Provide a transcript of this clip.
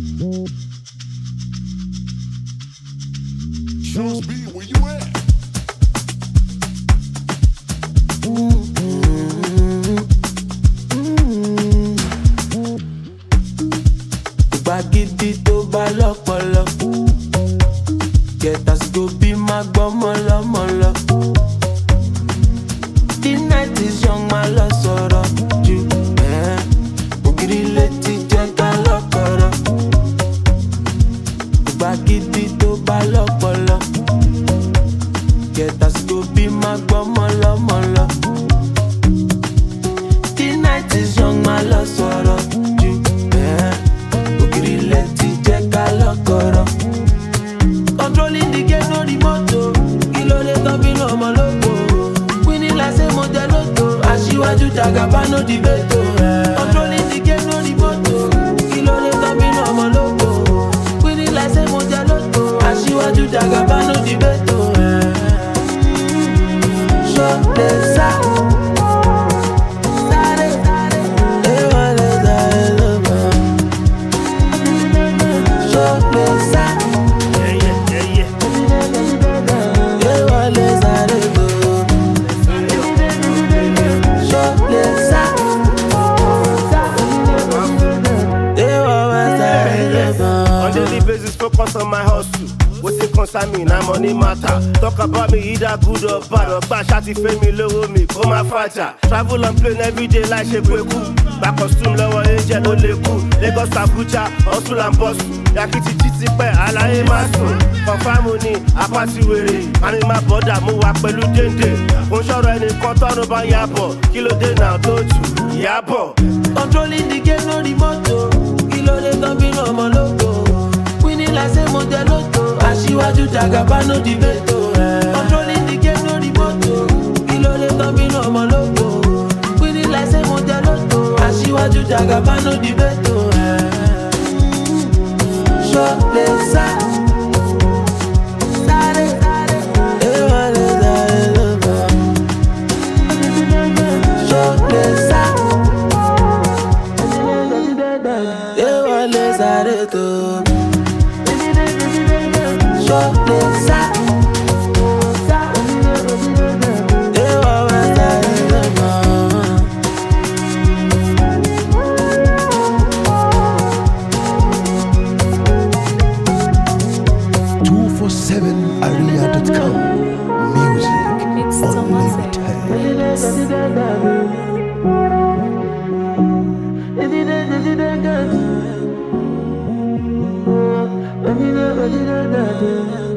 Shows me where you at. Gbàgìdì tó bá lọ́pọlọ, get as go be my gbọ́mọlọ́mọlọ. The night is young, my lọ sọ̀rọ̀ jù. Ògiri létí jẹ́ ká lọ́kọ̀rọ̀. Gbàgìdì tó bá lọ́pọlọ, get as go be my gbọ́mọlọ́mọlọ. The night is young, my lọ sọ̀rọ̀ jù. Ògiri létí jẹ́ ká lọ́kọ̀rọ̀. Controlling the game, no remote. Kilo de tọ́bínú ọmọ lóko. Winning like say mo jẹ lóto. Aṣíwájú Jagaba no debate. Controlling the game, no remote. Kilo de tọ́bínú ọmọ lóko. Winning like say mo jẹ lóto. Aṣíwájú Jagaba no debate. Show the side. Focus on my hustle. What's it concern me? Now money matter. Talk about me either good or bad. Or bad shawty fame me low me. Come my fighter. Travel and plane every day like Shekweku. Back costume lower angel only cool. Lagos Abuja, hustle and bustle. Yakiti titi pe alaye maso. For family, apati were. And in my border, mo wa pẹ̀lú dende. Mo ṣọ̀rọ̀ ẹnìkan tọ́nu bá yàbọ̀. Kí ló dé náà tó jù? Yàbọ̀. Controlling the game, no remote. Kilo de tọ́bínú ọmọ lóko. Like say mo jẹ lóto. Aṣíwájú Jagaba no debate. Controlling the game, no remote. Kilo de tọ́bínú ọmọ lóko. Winning like say mo jẹ lóto. Aṣíwájú Jagaba no debate. Show the side. Aria.com. Music It's Unlimited.